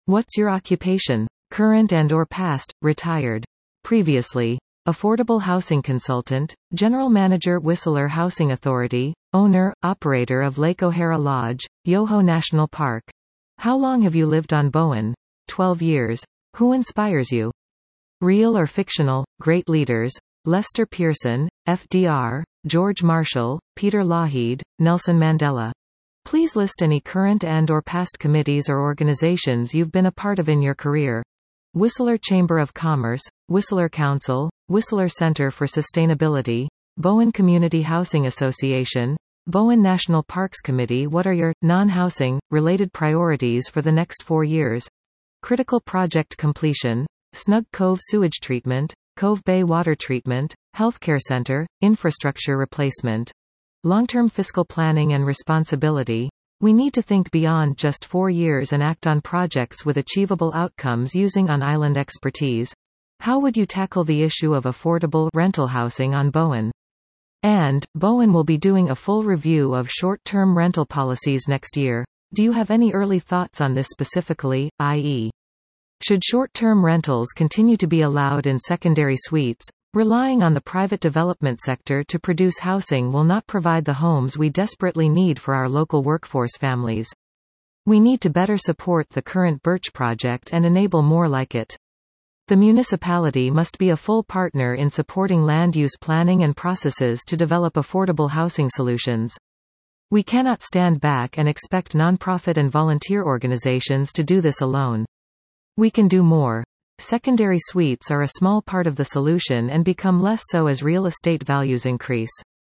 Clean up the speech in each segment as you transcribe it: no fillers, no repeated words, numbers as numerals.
What's your occupation? Current and/or past, retired. Previously. Affordable housing consultant, general manager Whistler Housing Authority, owner, operator of Lake O'Hara Lodge, Yoho National Park. How long have you lived on Bowen? 12 years. Who inspires you? Real or fictional, great leaders, Lester Pearson, FDR, George Marshall, Peter Lougheed, Nelson Mandela. Please list any current and/or past committees or organizations you've been a part of in your career. Whistler Chamber of Commerce, Whistler Council, Whistler Center for Sustainability, Bowen Community Housing Association, Bowen National Parks Committee. What are your non-housing related priorities for the next 4 years? Critical project completion, Snug Cove sewage treatment, Cove Bay water treatment, healthcare center, infrastructure replacement. Long-term fiscal planning and responsibility. We need to think beyond just 4 years and act on projects with achievable outcomes using on-island expertise. How would you tackle the issue of affordable rental housing on Bowen? And, Bowen will be doing a full review of short-term rental policies next year. Do you have any early thoughts on this specifically, i.e., should short-term rentals continue to be allowed in secondary suites? Relying on the private development sector to produce housing will not provide the homes we desperately need for our local workforce families. We need to better support the current Birch project and enable more like it. The municipality must be a full partner in supporting land use planning and processes to develop affordable housing solutions. We cannot stand back and expect nonprofit and volunteer organizations to do this alone. We can do more. Secondary suites are a small part of the solution and become less so as real estate values increase.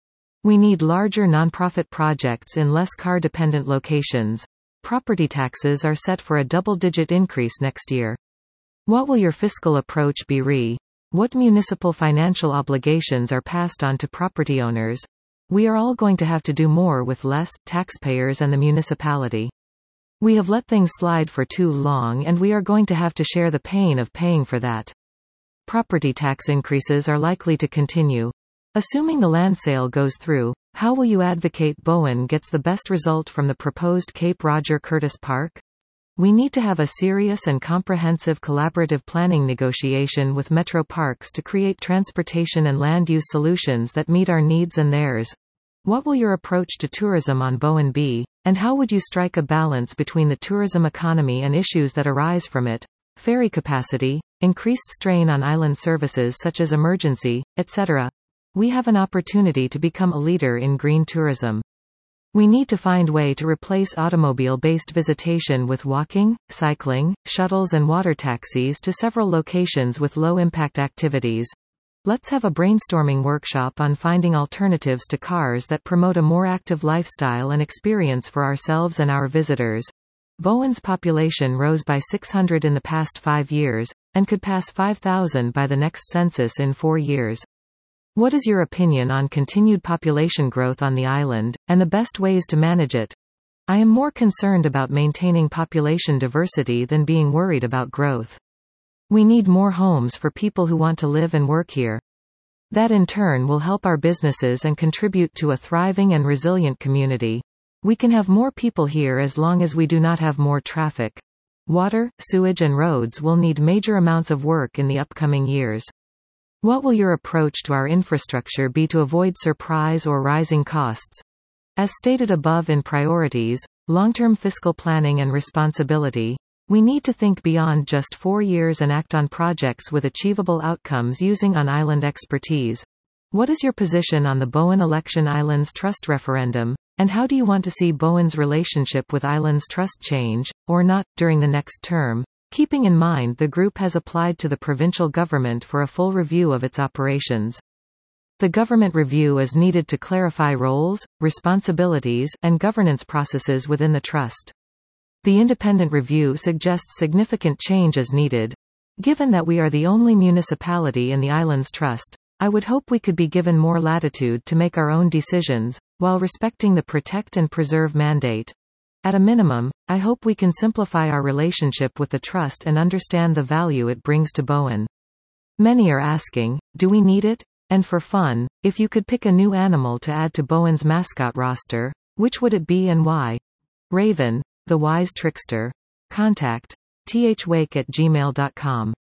We need larger nonprofit projects in less car-dependent locations. Property taxes are set for a double-digit increase next year. What will your fiscal approach be? What municipal financial obligations are passed on to property owners? We are all going to have to do more with less, taxpayers and the municipality. We have let things slide for too long and we are going to have to share the pain of paying for that. Property tax increases are likely to continue. Assuming the land sale goes through, how will you advocate Bowen gets the best result from the proposed Cape Roger Curtis Park? We need to have a serious and comprehensive collaborative planning negotiation with Metro Parks to create transportation and land use solutions that meet our needs and theirs. What will your approach to tourism on Bowen be, and how would you strike a balance between the tourism economy and issues that arise from it? Ferry capacity, increased strain on island services such as emergency, etc. We have an opportunity to become a leader in green tourism. We need to find a way to replace automobile-based visitation with walking, cycling, shuttles and water taxis to several locations with low-impact activities. Let's have a brainstorming workshop on finding alternatives to cars that promote a more active lifestyle and experience for ourselves and our visitors. Bowen's population rose by 600 in the past 5 years, and could pass 5,000 by the next census in 4 years. What is your opinion on continued population growth on the island, and the best ways to manage it? I am more concerned about maintaining population diversity than being worried about growth. We need more homes for people who want to live and work here. That in turn will help our businesses and contribute to a thriving and resilient community. We can have more people here as long as we do not have more traffic. Water, sewage and roads will need major amounts of work in the upcoming years. What will your approach to our infrastructure be to avoid surprise or rising costs? As stated above in priorities, long-term fiscal planning and responsibility, we need to think beyond just 4 years and act on projects with achievable outcomes using on-island expertise. What is your position on the Bowen Election Islands Trust referendum, and how do you want to see Bowen's relationship with Islands Trust change, or not, during the next term? Keeping in mind the group has applied to the provincial government for a full review of its operations. The government review is needed to clarify roles, responsibilities, and governance processes within the trust. The independent review suggests significant change is needed. Given that we are the only municipality in the Islands Trust, I would hope we could be given more latitude to make our own decisions, while respecting the protect and preserve mandate. At a minimum, I hope we can simplify our relationship with the trust and understand the value it brings to Bowen. Many are asking, do we need it? And for fun, if you could pick a new animal to add to Bowen's mascot roster, which would it be and why? Raven, the wise trickster. Contact thwake@gmail.com.